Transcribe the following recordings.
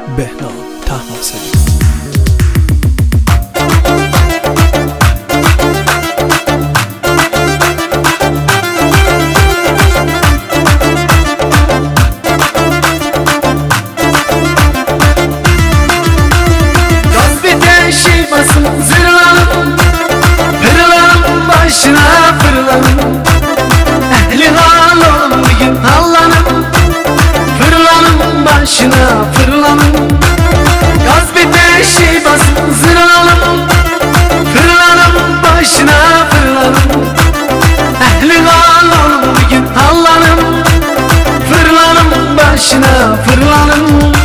بهنام طهماسبی. Zırlanım, fırlanım, başına fırlanım. Ehli halım bugün hallanım. Fırlanım, başına fırlanım. Gaz biteşi basın zırlanım. Fırlanım, başına fırlanım. Ehli halım bugün hallanım. Fırlanım, başına fırlanım.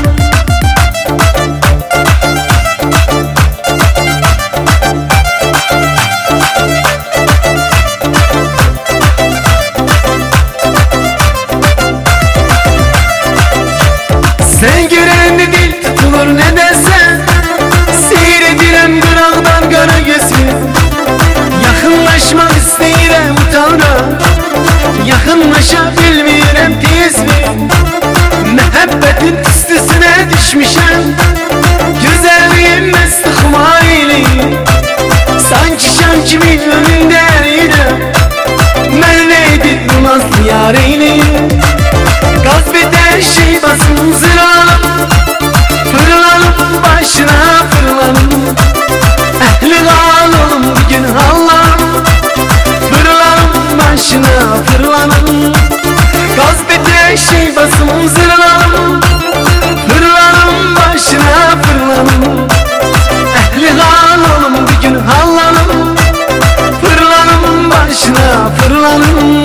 Sen görenli dil tutulur ne desen, seyredilen kırağdan kara gözüm. Yakınlaşmak isteyirem utanırım, yakınlaşabilmirem tez mi? Məhəbbətin üstüsüne düşmüşəm, güzelliğim mest xumayli. Sanki şam kimi önündeydim, mən neydi bu nazlı yareyli. Gaz biter şey basın zıralım, fırlanım, başına fırlanım. Ehli halım bugün hallanım. Fırlanım, başına fırlanım. Gaz biter şey basın zıralım, fırlanım, başına fırlanım. Ehli halım bugün hallanım. Fırlanım, başına fırlanım.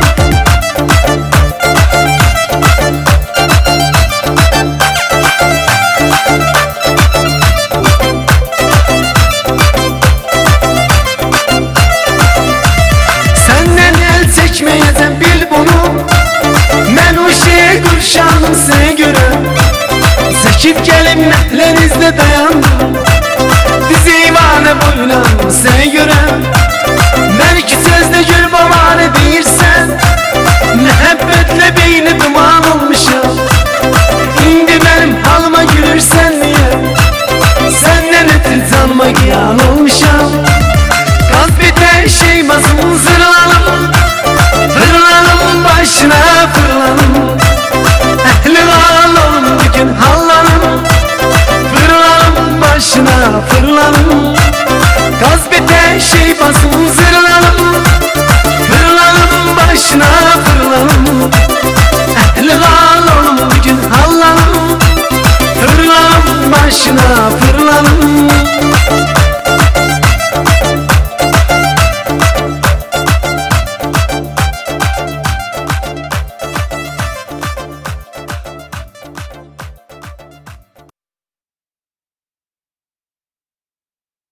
Çekmeyeceğim bil bunu, mən o şey qurşanım sənə görə. Çəkib gəlib nəhlənizdə dayandım, dizivanə boylanım sənə görə. Mən iki sözlə gül babanı deyirsən, məhəbbətlə beyni duman olmuşam. İndi mənim halıma gülürsən niyə? Səndən ötür canıma qiyan olmuşam. Qaz bitər şey basın zırlanım, fırlanım, başına fırlanım. Ehli halım bugün hallanım. Fırlanım, başına fırlanım. Gaz biter şey basın zırlanım. Fırlanım, başına fırlanım. Ehli halım bugün hallanım. Fırlanım, başına fırlanım.